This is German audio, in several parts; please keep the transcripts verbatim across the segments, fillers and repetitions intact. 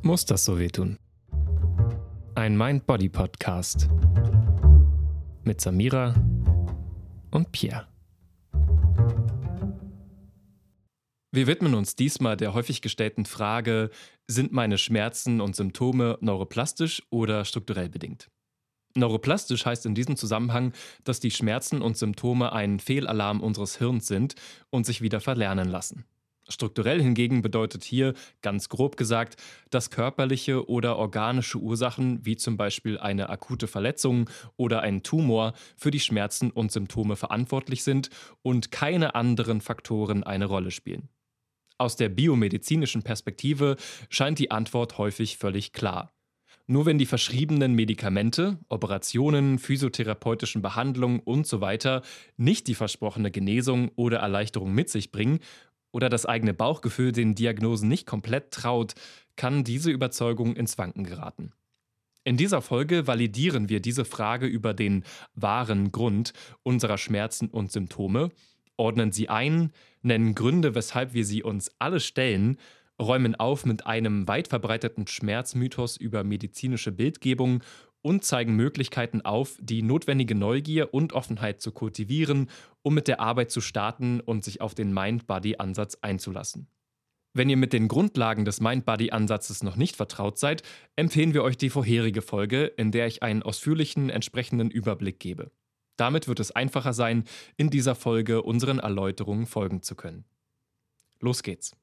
Muss das so wehtun? Ein Mind-Body-Podcast mit Samira und Pierre. Wir widmen uns diesmal der häufig gestellten Frage, sind meine Schmerzen und Symptome neuroplastisch oder strukturell bedingt? Neuroplastisch heißt in diesem Zusammenhang, dass die Schmerzen und Symptome ein Fehlalarm unseres Hirns sind und sich wieder verlernen lassen. Strukturell hingegen bedeutet hier, ganz grob gesagt, dass körperliche oder organische Ursachen, wie zum Beispiel eine akute Verletzung oder ein Tumor, für die Schmerzen und Symptome verantwortlich sind und keine anderen Faktoren eine Rolle spielen. Aus der biomedizinischen Perspektive scheint die Antwort häufig völlig klar. Nur wenn die verschriebenen Medikamente, Operationen, physiotherapeutischen Behandlungen usw. nicht die versprochene Genesung oder Erleichterung mit sich bringen oder das eigene Bauchgefühl den Diagnosen nicht komplett traut, kann diese Überzeugung ins Wanken geraten. In dieser Folge validieren wir diese Frage über den wahren Grund unserer Schmerzen und Symptome, ordnen sie ein, nennen Gründe, weshalb wir sie uns alle stellen, räumen auf mit einem weit verbreiteten Schmerzmythos über medizinische Bildgebung und zeigen Möglichkeiten auf, die notwendige Neugier und Offenheit zu kultivieren, um mit der Arbeit zu starten und sich auf den Mind-Body-Ansatz einzulassen. Wenn ihr mit den Grundlagen des Mind-Body-Ansatzes noch nicht vertraut seid, empfehlen wir euch die vorherige Folge, in der ich einen ausführlichen entsprechenden Überblick gebe. Damit wird es einfacher sein, in dieser Folge unseren Erläuterungen folgen zu können. Los geht's!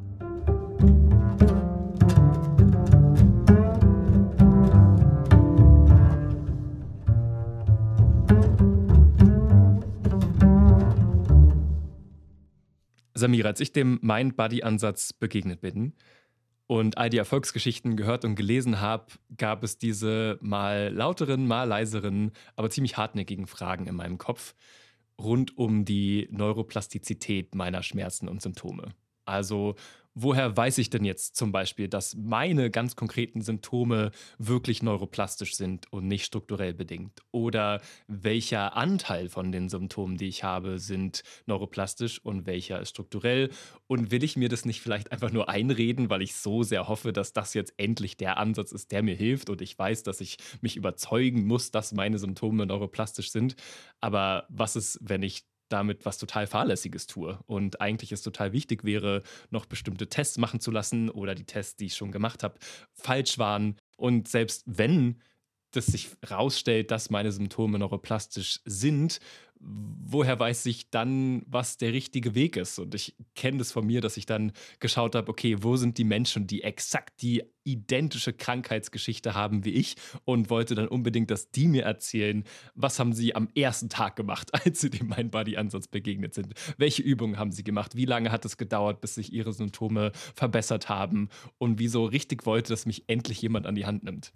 Samira, als ich dem Mind-Body-Ansatz begegnet bin und all die Erfolgsgeschichten gehört und gelesen habe, gab es diese mal lauteren, mal leiseren, aber ziemlich hartnäckigen Fragen in meinem Kopf rund um die Neuroplastizität meiner Schmerzen und Symptome. Also, woher weiß ich denn jetzt zum Beispiel, dass meine ganz konkreten Symptome wirklich neuroplastisch sind und nicht strukturell bedingt? Oder welcher Anteil von den Symptomen, die ich habe, sind neuroplastisch und welcher ist strukturell? Und will ich mir das nicht vielleicht einfach nur einreden, weil ich so sehr hoffe, dass das jetzt endlich der Ansatz ist, der mir hilft und ich weiß, dass ich mich überzeugen muss, dass meine Symptome neuroplastisch sind? Aber was ist, wenn ich damit was total Fahrlässiges tue und eigentlich es total wichtig wäre, noch bestimmte Tests machen zu lassen oder die Tests, die ich schon gemacht habe, falsch waren und selbst wenn das sich rausstellt, dass meine Symptome neuroplastisch sind, woher weiß ich dann, was der richtige Weg ist? Und ich kenne das von mir, dass ich dann geschaut habe, okay, wo sind die Menschen, die exakt die identische Krankheitsgeschichte haben wie ich und wollte dann unbedingt, dass die mir erzählen, was haben sie am ersten Tag gemacht, als sie dem Mind-Body-Ansatz begegnet sind. Welche Übungen haben sie gemacht? Wie lange hat es gedauert, bis sich ihre Symptome verbessert haben? Und wieso richtig wollte, dass mich endlich jemand an die Hand nimmt?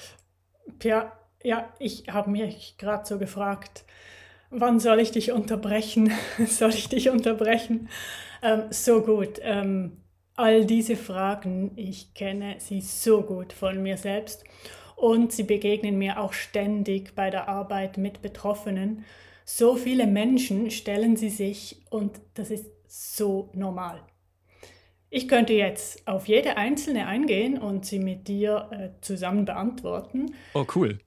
Pierre, ja, ich habe mich gerade so gefragt, wann soll ich dich unterbrechen? soll ich dich unterbrechen? Ähm, so gut. Ähm, all diese Fragen, ich kenne sie so gut von mir selbst und sie begegnen mir auch ständig bei der Arbeit mit Betroffenen. So viele Menschen stellen sie sich und das ist so normal. Ich könnte jetzt auf jede einzelne eingehen und sie mit dir äh, zusammen beantworten. Oh, cool.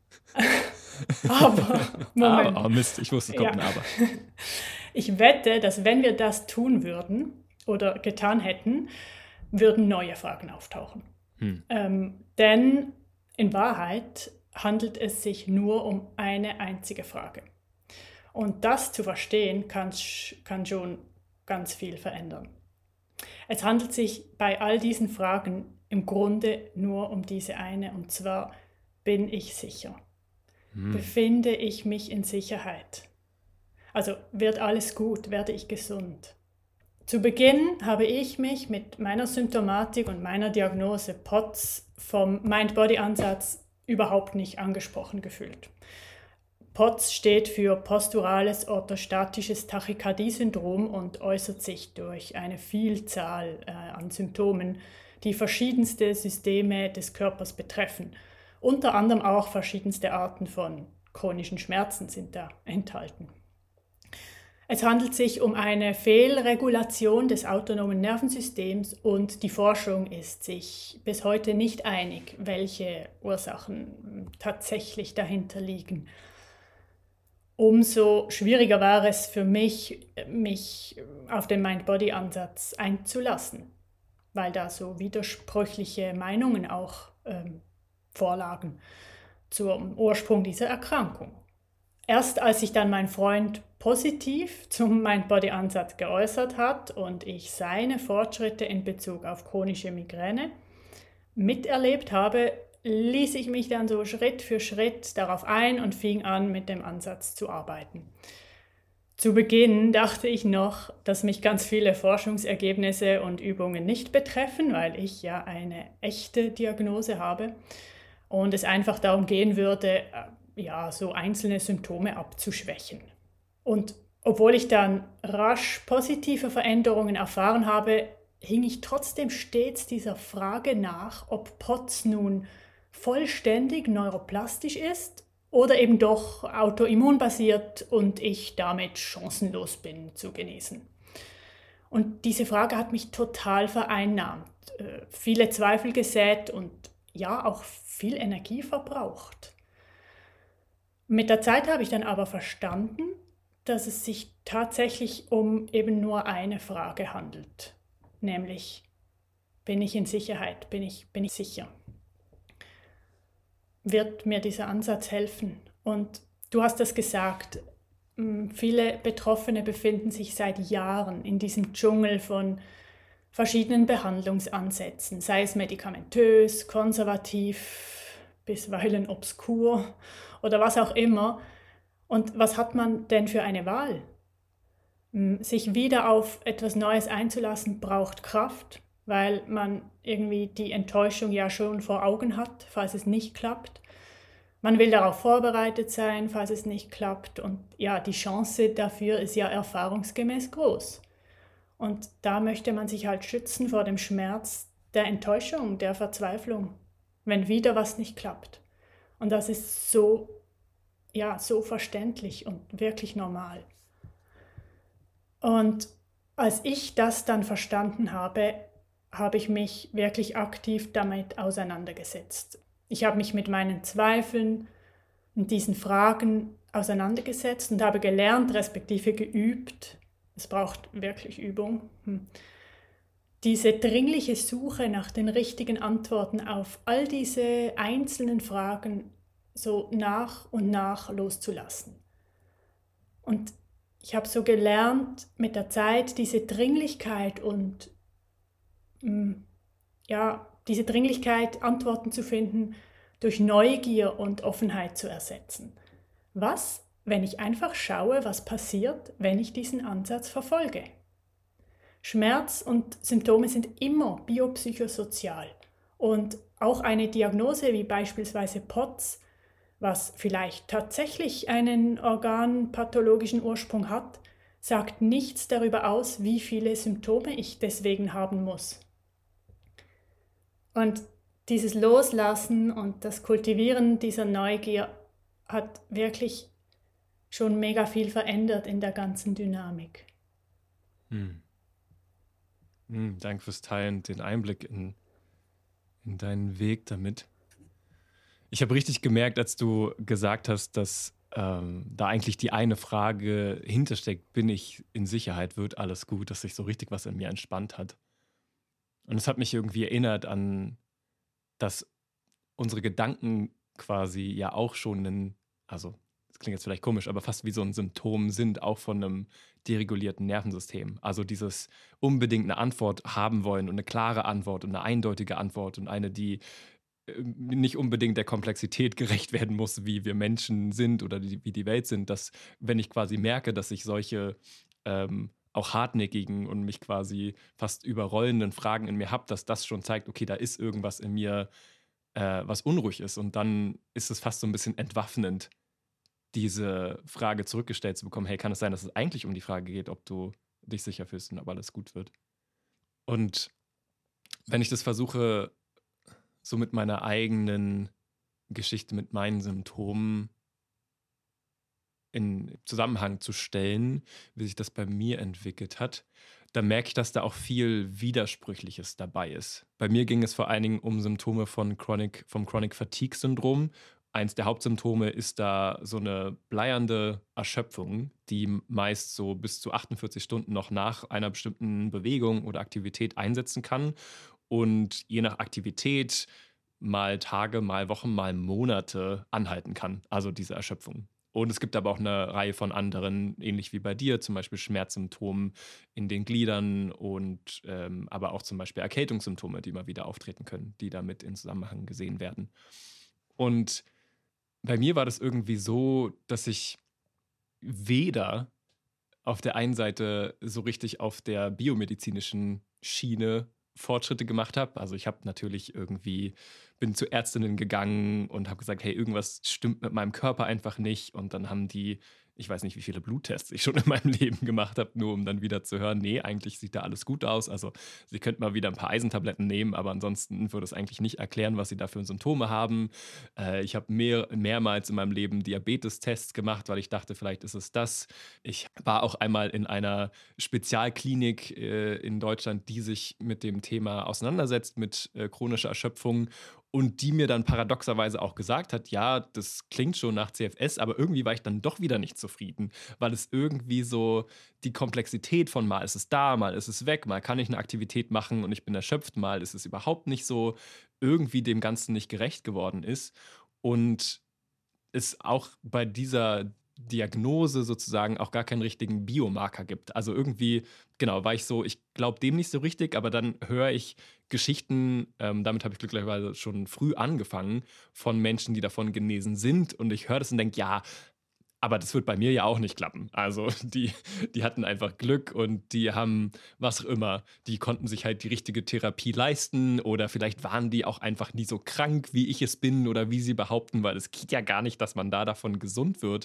Aber, Moment. Aber, oh Mist, ich wusste, es kommt Ja. ein Aber. Ich wette, dass wenn wir das tun würden oder getan hätten, würden neue Fragen auftauchen. Hm. Ähm, denn in Wahrheit handelt es sich nur um eine einzige Frage. Und das zu verstehen, kann, sch- kann schon ganz viel verändern. Es handelt sich bei all diesen Fragen im Grunde nur um diese eine, und zwar: Bin ich sicher? Hm. Befinde ich mich in Sicherheit? Also wird alles gut? Werde ich gesund? Zu Beginn habe ich mich mit meiner Symptomatik und meiner Diagnose P O T S vom Mind-Body-Ansatz überhaupt nicht angesprochen gefühlt. P O T S steht für posturales orthostatisches Tachykardie-Syndrom und äußert sich durch eine Vielzahl äh, an Symptomen, die verschiedenste Systeme des Körpers betreffen. Unter anderem auch verschiedenste Arten von chronischen Schmerzen sind da enthalten. Es handelt sich um eine Fehlregulation des autonomen Nervensystems und die Forschung ist sich bis heute nicht einig, welche Ursachen tatsächlich dahinter liegen. Umso schwieriger war es für mich, mich auf den Mind-Body-Ansatz einzulassen, weil da so widersprüchliche Meinungen auch ähm, vorlagen zum Ursprung dieser Erkrankung. Erst als sich dann mein Freund positiv zum Mind-Body-Ansatz geäußert hat und ich seine Fortschritte in Bezug auf chronische Migräne miterlebt habe, ließ ich mich dann so Schritt für Schritt darauf ein und fing an, mit dem Ansatz zu arbeiten. Zu Beginn dachte ich noch, dass mich ganz viele Forschungsergebnisse und Übungen nicht betreffen, weil ich ja eine echte Diagnose habe und es einfach darum gehen würde, ja, so einzelne Symptome abzuschwächen. Und obwohl ich dann rasch positive Veränderungen erfahren habe, hing ich trotzdem stets dieser Frage nach, ob P O T S nun vollständig neuroplastisch ist oder eben doch autoimmunbasiert und ich damit chancenlos bin zu genesen. Und diese Frage hat mich total vereinnahmt, äh, viele Zweifel gesät und ja auch viel Energie verbraucht. Mit der Zeit habe ich dann aber verstanden, dass es sich tatsächlich um eben nur eine Frage handelt, nämlich bin ich in Sicherheit, bin ich, bin ich sicher? Wird mir dieser Ansatz helfen? Und du hast es gesagt, viele Betroffene befinden sich seit Jahren in diesem Dschungel von verschiedenen Behandlungsansätzen, sei es medikamentös, konservativ, bisweilen obskur oder was auch immer. Und was hat man denn für eine Wahl? Sich wieder auf etwas Neues einzulassen, braucht Kraft, weil man irgendwie die Enttäuschung ja schon vor Augen hat, falls es nicht klappt. Man will darauf vorbereitet sein, falls es nicht klappt. Und ja, die Chance dafür ist ja erfahrungsgemäß groß. Und da möchte man sich halt schützen vor dem Schmerz der Enttäuschung, der Verzweiflung, wenn wieder was nicht klappt. Und das ist so, ja, so verständlich und wirklich normal. Und als ich das dann verstanden habe, habe ich mich wirklich aktiv damit auseinandergesetzt. Ich habe mich mit meinen Zweifeln und diesen Fragen auseinandergesetzt und habe gelernt, respektive geübt, es braucht wirklich Übung, diese dringliche Suche nach den richtigen Antworten auf all diese einzelnen Fragen so nach und nach loszulassen. Und ich habe so gelernt, mit der Zeit diese Dringlichkeit und ja, diese Dringlichkeit, Antworten zu finden, durch Neugier und Offenheit zu ersetzen. Was, wenn ich einfach schaue, was passiert, wenn ich diesen Ansatz verfolge? Schmerz und Symptome sind immer biopsychosozial und auch eine Diagnose wie beispielsweise P O T S, was vielleicht tatsächlich einen organpathologischen Ursprung hat, sagt nichts darüber aus, wie viele Symptome ich deswegen haben muss. Und dieses Loslassen und das Kultivieren dieser Neugier hat wirklich schon mega viel verändert in der ganzen Dynamik. Hm. Hm, danke fürs Teilen, den Einblick in, in deinen Weg damit. Ich habe richtig gemerkt, als du gesagt hast, dass ähm, da eigentlich die eine Frage hintersteckt, bin ich in Sicherheit, wird alles gut, dass sich so richtig was in mir entspannt hat. Und es hat mich irgendwie erinnert an, dass unsere Gedanken quasi ja auch schon ein, also das klingt jetzt vielleicht komisch, aber fast wie so ein Symptom sind, auch von einem deregulierten Nervensystem. Also dieses unbedingt eine Antwort haben wollen und eine klare Antwort und eine eindeutige Antwort und eine, die äh, nicht unbedingt der Komplexität gerecht werden muss, wie wir Menschen sind oder die, wie die Welt sind, dass wenn ich quasi merke, dass ich solche ähm, auch hartnäckigen und mich quasi fast überrollenden Fragen in mir habe, dass das schon zeigt, okay, da ist irgendwas in mir, äh, was unruhig ist. Und dann ist es fast so ein bisschen entwaffnend, diese Frage zurückgestellt zu bekommen, hey, kann es sein, dass es eigentlich um die Frage geht, ob du dich sicher fühlst und ob alles gut wird? Und wenn ich das versuche, so mit meiner eigenen Geschichte, mit meinen Symptomen in Zusammenhang zu stellen, wie sich das bei mir entwickelt hat, da merke ich, dass da auch viel Widersprüchliches dabei ist. Bei mir ging es vor allen Dingen um Symptome von Chronic, vom Chronic Fatigue Syndrom. Eins der Hauptsymptome ist da so eine bleiernde Erschöpfung, die meist so bis zu achtundvierzig Stunden noch nach einer bestimmten Bewegung oder Aktivität einsetzen kann und je nach Aktivität mal Tage, mal Wochen, mal Monate anhalten kann, also diese Erschöpfung. Und es gibt aber auch eine Reihe von anderen, ähnlich wie bei dir, zum Beispiel Schmerzsymptomen in den Gliedern und ähm, aber auch zum Beispiel Erkältungssymptome, die immer wieder auftreten können, die damit in Zusammenhang gesehen werden. Und bei mir war das irgendwie so, dass ich weder auf der einen Seite so richtig auf der biomedizinischen Schiene Fortschritte gemacht habe. Also ich habe natürlich irgendwie, bin zu Ärztinnen gegangen und habe gesagt, hey, irgendwas stimmt mit meinem Körper einfach nicht. Und dann haben die, ich weiß nicht, wie viele Bluttests ich schon in meinem Leben gemacht habe, nur um dann wieder zu hören, nee, eigentlich sieht da alles gut aus. Also Sie könnten mal wieder ein paar Eisentabletten nehmen, aber ansonsten würde es eigentlich nicht erklären, was Sie da für Symptome haben. Äh, ich habe mehr, mehrmals in meinem Leben Diabetestests gemacht, weil ich dachte, vielleicht ist es das. Ich war auch einmal in einer Spezialklinik äh, in Deutschland, die sich mit dem Thema auseinandersetzt, mit äh, chronischer Erschöpfung und die mir dann paradoxerweise auch gesagt hat, ja, das klingt schon nach C F S, aber irgendwie war ich dann doch wieder nicht zufrieden, weil es irgendwie so die Komplexität von mal ist es da, mal ist es weg, mal kann ich eine Aktivität machen und ich bin erschöpft, mal ist es überhaupt nicht so, irgendwie dem Ganzen nicht gerecht geworden ist. Und es auch bei dieser Diagnose sozusagen auch gar keinen richtigen Biomarker gibt. Also irgendwie, genau, war ich so, ich glaube dem nicht so richtig, aber dann höre ich Geschichten, ähm, damit habe ich glücklicherweise schon früh angefangen, von Menschen, die davon genesen sind und ich höre das und denke, ja, aber das wird bei mir ja auch nicht klappen. Also die, die hatten einfach Glück und die haben was auch immer. Die konnten sich halt die richtige Therapie leisten oder vielleicht waren die auch einfach nie so krank, wie ich es bin oder wie sie behaupten, weil es geht ja gar nicht, dass man da davon gesund wird.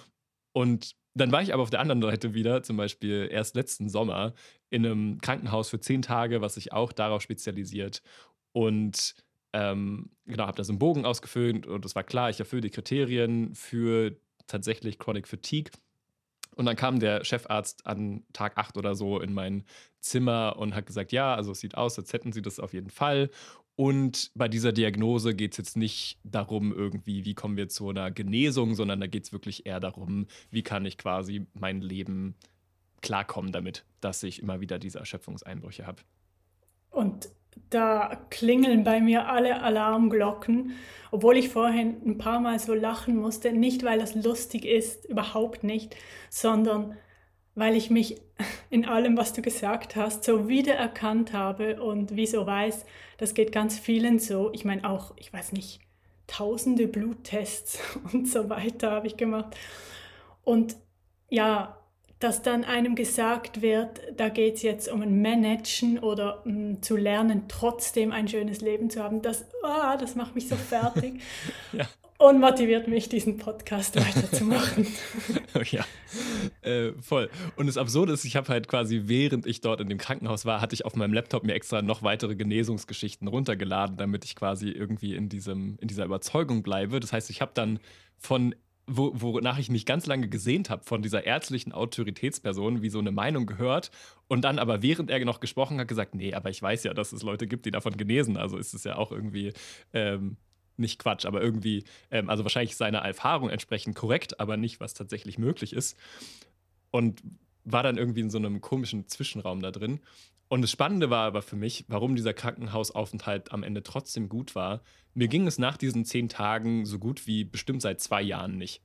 Und dann war ich aber auf der anderen Seite wieder, zum Beispiel erst letzten Sommer, in einem Krankenhaus für zehn Tage, was sich auch darauf spezialisiert. Und ähm, genau, habe da so einen Bogen ausgefüllt und es war klar, ich erfülle die Kriterien für tatsächlich Chronic Fatigue. Und dann kam der Chefarzt an Tag acht oder so in mein Zimmer und hat gesagt, ja, also es sieht aus, als hätten Sie das auf jeden Fall. Und bei dieser Diagnose geht es jetzt nicht darum, irgendwie, wie kommen wir zu einer Genesung, sondern da geht es wirklich eher darum, wie kann ich quasi mein Leben klarkommen damit, dass ich immer wieder diese Erschöpfungseinbrüche habe. Und da klingeln bei mir alle Alarmglocken, obwohl ich vorhin ein paar Mal so lachen musste, nicht weil das lustig ist, überhaupt nicht, sondern weil ich mich in allem, was du gesagt hast, so wiedererkannt habe und wieso weiß, das geht ganz vielen so. Ich meine auch, ich weiß nicht, tausende Bluttests und so weiter habe ich gemacht. Und ja, dass dann einem gesagt wird, da geht es jetzt um ein Managen oder um zu lernen, trotzdem ein schönes Leben zu haben, das, ah, das macht mich so fertig Ja. und motiviert mich, diesen Podcast weiterzumachen. Ja, äh, voll. Und das Absurde ist, ich habe halt quasi, während ich dort in dem Krankenhaus war, hatte ich auf meinem Laptop mir extra noch weitere Genesungsgeschichten runtergeladen, damit ich quasi irgendwie in, diesem, in dieser Überzeugung bleibe. Das heißt, ich habe dann von Wo, wonach ich mich ganz lange gesehnt habe, von dieser ärztlichen Autoritätsperson, wie so eine Meinung gehört und dann aber, während er noch gesprochen hat, gesagt, nee, aber ich weiß ja, dass es Leute gibt, die davon genesen, also ist es ja auch irgendwie ähm, nicht Quatsch, aber irgendwie, ähm, also wahrscheinlich seiner Erfahrung entsprechend korrekt, aber nicht, was tatsächlich möglich ist. Und war dann irgendwie in so einem komischen Zwischenraum da drin. Und das Spannende war aber für mich, warum dieser Krankenhausaufenthalt am Ende trotzdem gut war. Mir ging es nach diesen zehn Tagen so gut wie bestimmt seit zwei Jahren nicht.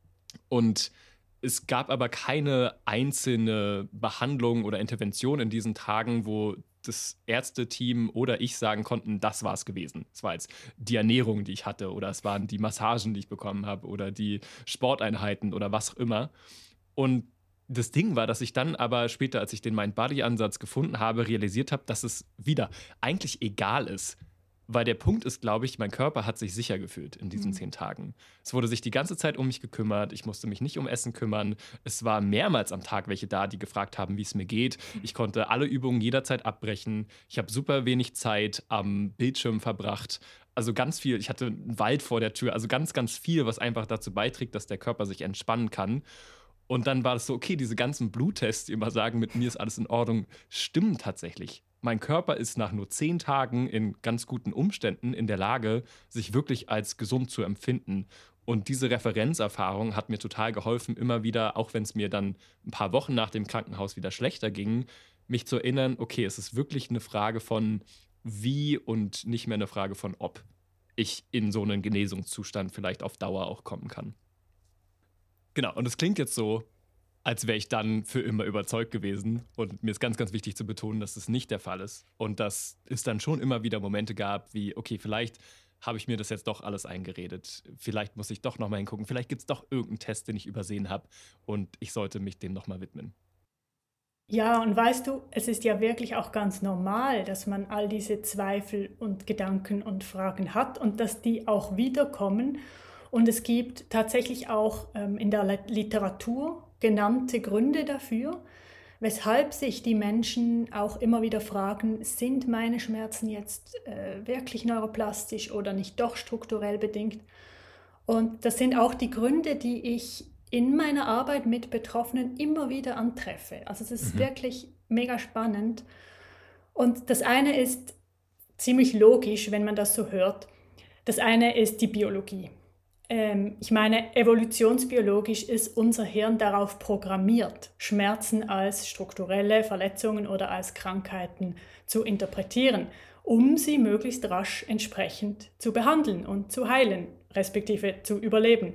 Und es gab aber keine einzelne Behandlung oder Intervention in diesen Tagen, wo das Ärzteteam oder ich sagen konnten, das war es gewesen. Es war jetzt die Ernährung, die ich hatte, oder es waren die Massagen, die ich bekommen habe, oder die Sporteinheiten oder was auch immer. Und das Ding war, dass ich dann aber später, als ich den Mind-Body-Ansatz gefunden habe, realisiert habe, dass es wieder eigentlich egal ist, Weil der Punkt ist, glaube ich, mein Körper hat sich sicher gefühlt in diesen Mhm. zehn Tagen. Es wurde sich die ganze Zeit um mich gekümmert. Ich musste mich nicht um Essen kümmern. Es war mehrmals am Tag welche da, die gefragt haben, wie es mir geht. Ich konnte alle Übungen jederzeit abbrechen. Ich habe super wenig Zeit am Bildschirm verbracht. Also ganz viel. Ich hatte einen Wald vor der Tür. Also ganz, ganz viel, was einfach dazu beiträgt, dass der Körper sich entspannen kann. Und dann war es so, okay, diese ganzen Bluttests, die immer sagen, mit mir ist alles in Ordnung, stimmen tatsächlich. Mein Körper ist nach nur zehn Tagen in ganz guten Umständen in der Lage, sich wirklich als gesund zu empfinden. Und diese Referenzerfahrung hat mir total geholfen, immer wieder, auch wenn es mir dann ein paar Wochen nach dem Krankenhaus wieder schlechter ging, mich zu erinnern, okay, es ist wirklich eine Frage von wie und nicht mehr eine Frage von ob ich in so einen Genesungszustand vielleicht auf Dauer auch kommen kann. Genau, und es klingt jetzt so, als wäre ich dann für immer überzeugt gewesen. Und mir ist ganz, ganz wichtig zu betonen, dass das nicht der Fall ist. Und dass es dann schon immer wieder Momente gab, wie, okay, vielleicht habe ich mir das jetzt doch alles eingeredet. Vielleicht muss ich doch nochmal hingucken. Vielleicht gibt es doch irgendeinen Test, den ich übersehen habe. Und ich sollte mich dem nochmal widmen. Ja, und weißt du, es ist ja wirklich auch ganz normal, dass man all diese Zweifel und Gedanken und Fragen hat und dass die auch wiederkommen. Und es gibt tatsächlich auch ähm, in der Lit- Literatur genannte Gründe dafür, weshalb sich die Menschen auch immer wieder fragen, sind meine Schmerzen jetzt äh, wirklich neuroplastisch oder nicht doch strukturell bedingt? Und das sind auch die Gründe, die ich in meiner Arbeit mit Betroffenen immer wieder antreffe. Also es ist Mhm. wirklich mega spannend. Und das eine ist ziemlich logisch, wenn man das so hört. Das eine ist die Biologie. Ähm, ich meine, evolutionsbiologisch ist unser Hirn darauf programmiert, Schmerzen als strukturelle Verletzungen oder als Krankheiten zu interpretieren, um sie möglichst rasch entsprechend zu behandeln und zu heilen, respektive zu überleben.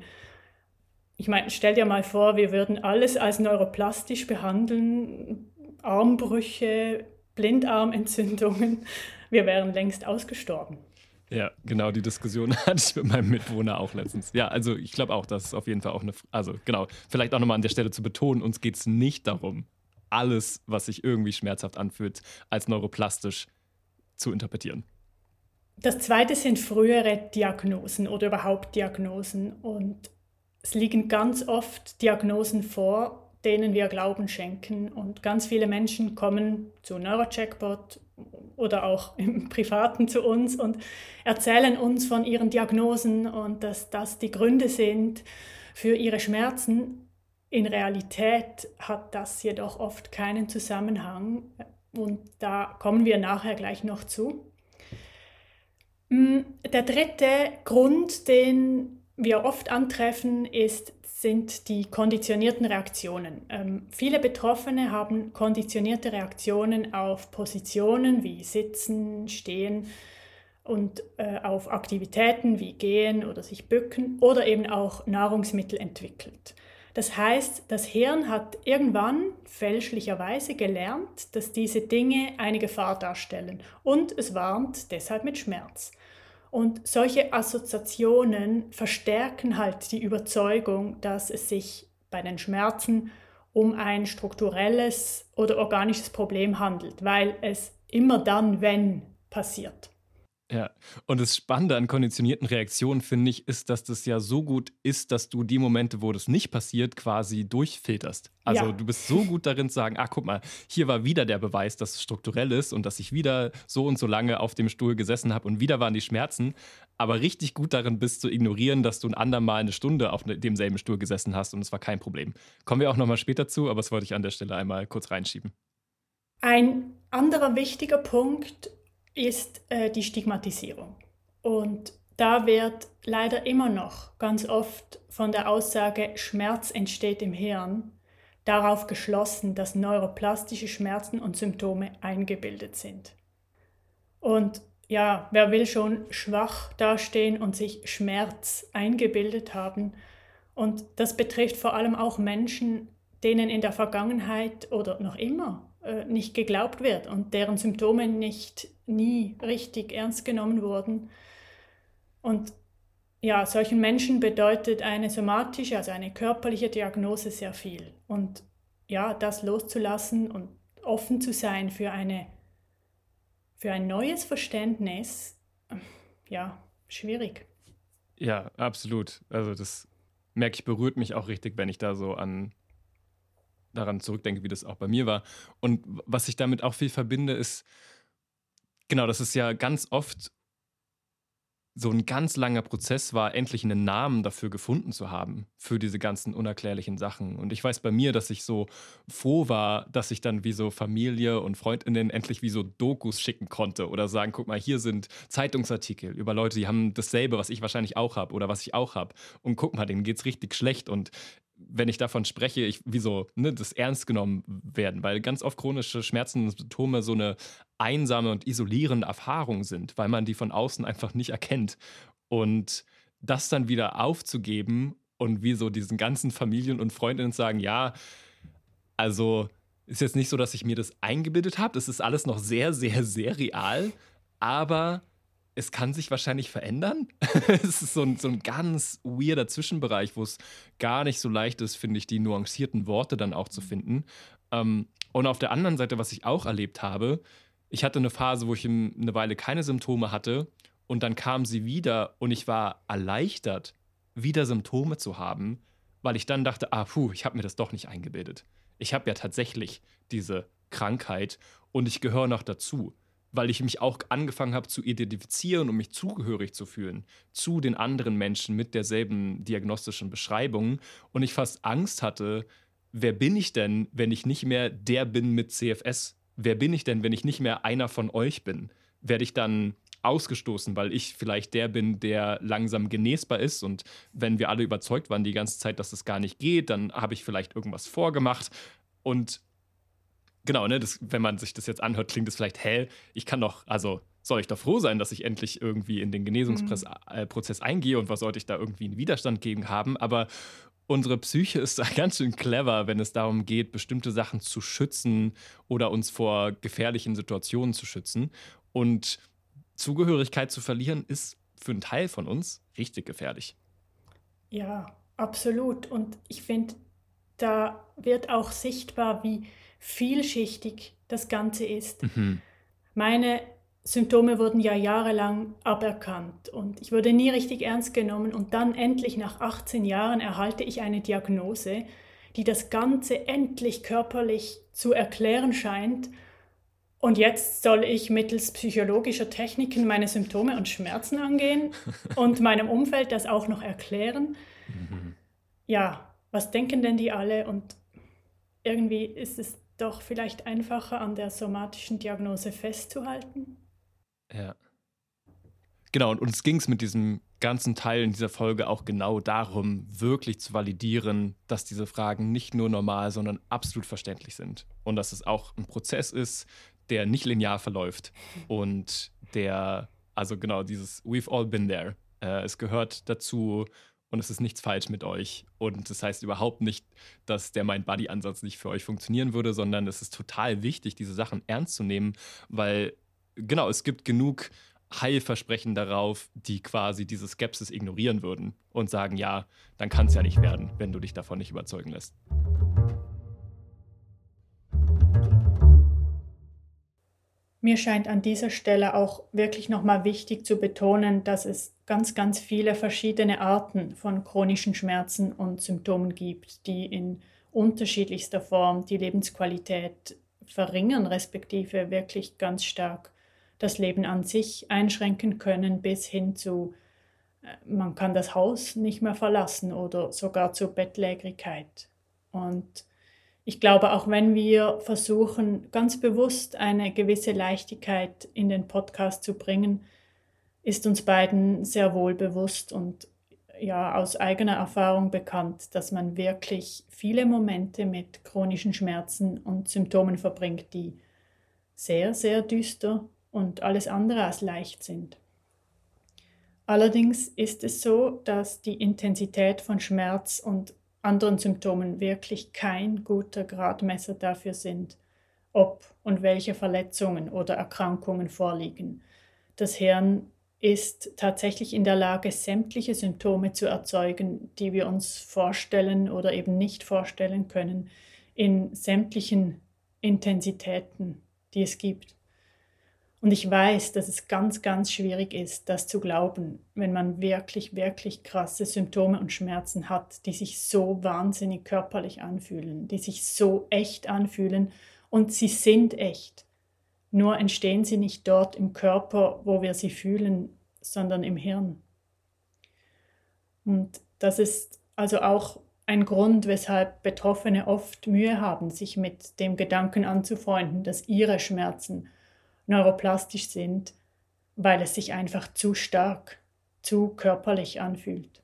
Ich meine, stell dir mal vor, wir würden alles als neuroplastisch behandeln, Armbrüche, Blindarmentzündungen, wir wären längst ausgestorben. Ja, genau, die Diskussion hatte ich mit meinem Mitbewohner auch letztens. Ja, also ich glaube auch, dass es auf jeden Fall auch eine, also genau, vielleicht auch nochmal an der Stelle zu betonen, uns geht es nicht darum, alles, was sich irgendwie schmerzhaft anfühlt, als neuroplastisch zu interpretieren. Das zweite sind frühere Diagnosen oder überhaupt Diagnosen. Und es liegen ganz oft Diagnosen vor, denen wir Glauben schenken. Und ganz viele Menschen kommen zu Neurocheckbot oder auch im Privaten zu uns und erzählen uns von ihren Diagnosen und dass das die Gründe sind für ihre Schmerzen. In Realität hat das jedoch oft keinen Zusammenhang und da kommen wir nachher gleich noch zu. Der dritte Grund, den wir oft antreffen, ist, sind die konditionierten Reaktionen. Ähm, viele Betroffene haben konditionierte Reaktionen auf Positionen wie Sitzen, Stehen und äh, auf Aktivitäten wie Gehen oder sich bücken oder eben auch Nahrungsmittel entwickelt. Das heißt, das Hirn hat irgendwann fälschlicherweise gelernt, dass diese Dinge eine Gefahr darstellen und es warnt deshalb mit Schmerz. Und solche Assoziationen verstärken halt die Überzeugung, dass es sich bei den Schmerzen um ein strukturelles oder organisches Problem handelt, weil es immer dann, wenn passiert. Ja, und das Spannende an konditionierten Reaktionen, finde ich, ist, dass das ja so gut ist, dass du die Momente, wo das nicht passiert, quasi durchfilterst. Also Ja, du bist so gut darin zu sagen, ach guck mal, hier war wieder der Beweis, dass es strukturell ist und dass ich wieder so und so lange auf dem Stuhl gesessen habe und wieder waren die Schmerzen, aber richtig gut darin bist zu ignorieren, dass du ein andermal eine Stunde auf ne- demselben Stuhl gesessen hast und es war kein Problem. Kommen wir auch nochmal später zu, aber das wollte ich an der Stelle einmal kurz reinschieben. ein anderer wichtiger Punkt ist äh, die Stigmatisierung. Und da wird leider immer noch ganz oft von der Aussage, Schmerz entsteht im Hirn, darauf geschlossen, dass neuroplastische Schmerzen und Symptome eingebildet sind. Und ja, wer will schon schwach dastehen und sich Schmerz eingebildet haben? Und das betrifft vor allem auch Menschen, denen in der Vergangenheit oder noch immer äh, nicht geglaubt wird und deren Symptome nicht nie richtig ernst genommen wurden. Und ja, solchen Menschen bedeutet eine somatische, also eine körperliche Diagnose sehr viel. Und ja, das loszulassen und offen zu sein für eine für ein neues Verständnis ja, schwierig. Ja, absolut. Also das merke ich, berührt mich auch richtig, wenn ich da so an daran zurückdenke, wie das auch bei mir war. Und was ich damit auch viel verbinde, ist, genau, dass es ja ganz oft so ein ganz langer Prozess war, endlich einen Namen dafür gefunden zu haben, für diese ganzen unerklärlichen Sachen. Und ich weiß bei mir, dass ich so froh war, dass ich dann wie so Familie und Freundinnen endlich wie so Dokus schicken konnte oder sagen: „Guck mal, hier sind Zeitungsartikel über Leute, die haben dasselbe, was ich wahrscheinlich auch habe oder was ich auch habe. Und guck mal, denen geht's richtig schlecht.“ Und wenn ich davon spreche, ich wie so, ne, das ernst genommen werden, weil ganz oft chronische Schmerzen und Symptome so eine einsame und isolierende Erfahrung sind, weil man die von außen einfach nicht erkennt. Und das dann wieder aufzugeben und wie so diesen ganzen Familien und Freundinnen sagen: „Ja, also, ist jetzt nicht so, dass ich mir das eingebildet habe. Das ist alles noch sehr, sehr, sehr real, aber es kann sich wahrscheinlich verändern.“ Es ist so ein so 'n ganz weirder Zwischenbereich, wo es gar nicht so leicht ist, finde ich, die nuancierten Worte dann auch zu finden. Ähm, und auf der anderen Seite, was ich auch erlebt habe, ich hatte eine Phase, wo ich 'n 'ne Weile keine Symptome hatte und dann kam sie wieder und ich war erleichtert, wieder Symptome zu haben, weil ich dann dachte: „Ah, puh, ich habe mir das doch nicht eingebildet. Ich habe ja tatsächlich diese Krankheit und ich gehöre noch dazu“, weil ich mich auch angefangen habe zu identifizieren und mich zugehörig zu fühlen zu den anderen Menschen mit derselben diagnostischen Beschreibung und ich fast Angst hatte: „Wer bin ich denn, wenn ich nicht mehr der bin mit C F S? Wer bin ich denn, wenn ich nicht mehr einer von euch bin? Werde ich dann ausgestoßen, weil ich vielleicht der bin, der langsam genesbar ist und wenn wir alle überzeugt waren die ganze Zeit, dass es gar nicht geht, dann habe ich vielleicht irgendwas vorgemacht.“ Und genau, ne, das, wenn man sich das jetzt anhört, klingt es vielleicht: „Hä, ich kann doch, also soll ich doch froh sein, dass ich endlich irgendwie in den Genesungsprozess Mhm. äh, Prozess eingehe und was sollte ich da irgendwie einen Widerstand gegen haben?“ Aber unsere Psyche ist da ganz schön clever, wenn es darum geht, bestimmte Sachen zu schützen oder uns vor gefährlichen Situationen zu schützen. Und Zugehörigkeit zu verlieren ist für einen Teil von uns richtig gefährlich. Ja, absolut. Und ich finde, da wird auch sichtbar, wie vielschichtig das Ganze ist. Mhm. Meine Symptome wurden ja jahrelang aberkannt und ich wurde nie richtig ernst genommen und dann endlich nach achtzehn Jahren erhalte ich eine Diagnose, die das Ganze endlich körperlich zu erklären scheint. Und jetzt soll ich mittels psychologischer Techniken meine Symptome und Schmerzen angehen und meinem Umfeld das auch noch erklären. Mhm. Ja, was denken denn die alle? Und irgendwie ist es doch vielleicht einfacher, an der somatischen Diagnose festzuhalten. Ja. Genau, und uns ging es mit diesem ganzen Teil in dieser Folge auch genau darum, wirklich zu validieren, dass diese Fragen nicht nur normal, sondern absolut verständlich sind. Und dass es auch ein Prozess ist, der nicht linear verläuft. Und der, also genau, dieses We've all been there. Äh, es gehört dazu und es ist nichts falsch mit euch. Und das heißt überhaupt nicht, dass der Mind-Body-Ansatz nicht für euch funktionieren würde, sondern es ist total wichtig, diese Sachen ernst zu nehmen, weil genau, es gibt genug Heilversprechen darauf, die quasi diese Skepsis ignorieren würden und sagen: „Ja, dann kann es ja nicht werden, wenn du dich davon nicht überzeugen lässt.“ Mir scheint an dieser Stelle auch wirklich nochmal wichtig zu betonen, dass es ganz, ganz viele verschiedene Arten von chronischen Schmerzen und Symptomen gibt, die in unterschiedlichster Form die Lebensqualität verringern, respektive wirklich ganz stark das Leben an sich einschränken können, bis hin zu, äh, man kann das Haus nicht mehr verlassen oder sogar zur Bettlägerigkeit. Und ich glaube, auch wenn wir versuchen, ganz bewusst eine gewisse Leichtigkeit in den Podcast zu bringen, ist uns beiden sehr wohl bewusst und ja aus eigener Erfahrung bekannt, dass man wirklich viele Momente mit chronischen Schmerzen und Symptomen verbringt, die sehr, sehr düster und alles andere als leicht sind. Allerdings ist es so, dass die Intensität von Schmerz und anderen Symptomen wirklich kein guter Gradmesser dafür sind, ob und welche Verletzungen oder Erkrankungen vorliegen. Das Hirn ist tatsächlich in der Lage, sämtliche Symptome zu erzeugen, die wir uns vorstellen oder eben nicht vorstellen können, in sämtlichen Intensitäten, die es gibt. Und ich weiß, dass es ganz, ganz schwierig ist, das zu glauben, wenn man wirklich, wirklich krasse Symptome und Schmerzen hat, die sich so wahnsinnig körperlich anfühlen, die sich so echt anfühlen und sie sind echt. Nur entstehen sie nicht dort im Körper, wo wir sie fühlen, sondern im Hirn. Und das ist also auch ein Grund, weshalb Betroffene oft Mühe haben, sich mit dem Gedanken anzufreunden, dass ihre Schmerzen neuroplastisch sind, weil es sich einfach zu stark, zu körperlich anfühlt.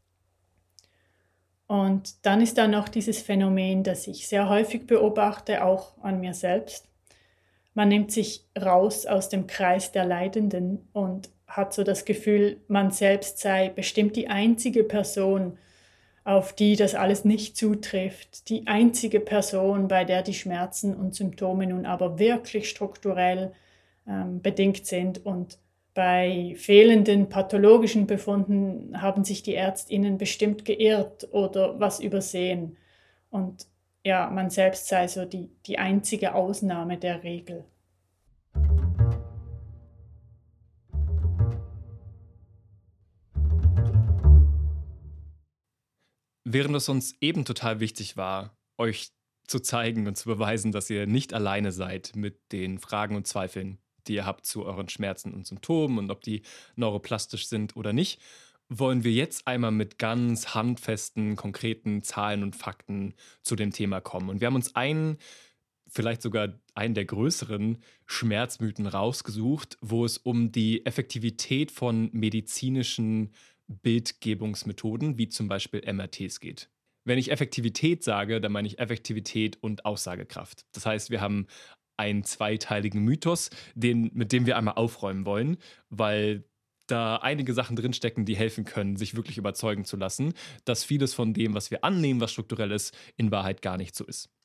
Und dann ist da noch dieses Phänomen, das ich sehr häufig beobachte, auch an mir selbst. Man nimmt sich raus aus dem Kreis der Leidenden und hat so das Gefühl, man selbst sei bestimmt die einzige Person, auf die das alles nicht zutrifft, die einzige Person, bei der die Schmerzen und Symptome nun aber wirklich strukturell ähm, bedingt sind. Und bei fehlenden pathologischen Befunden haben sich die ÄrztInnen bestimmt geirrt oder was übersehen. Und ja, man selbst sei so die, die einzige Ausnahme der Regel. Während es uns eben total wichtig war, euch zu zeigen und zu beweisen, dass ihr nicht alleine seid mit den Fragen und Zweifeln, die ihr habt zu euren Schmerzen und Symptomen und ob die neuroplastisch sind oder nicht, wollen wir jetzt einmal mit ganz handfesten, konkreten Zahlen und Fakten zu dem Thema kommen. Und wir haben uns einen, vielleicht sogar einen der größeren Schmerzmythen rausgesucht, wo es um die Effektivität von medizinischen Bildgebungsmethoden, wie zum Beispiel M R Ts geht. Wenn ich Effektivität sage, dann meine ich Effektivität und Aussagekraft. Das heißt, wir haben einen zweiteiligen Mythos, den, mit dem wir einmal aufräumen wollen, weil da einige Sachen drinstecken, die helfen können, sich wirklich überzeugen zu lassen, dass vieles von dem, was wir annehmen, was strukturell ist, in Wahrheit gar nicht so ist.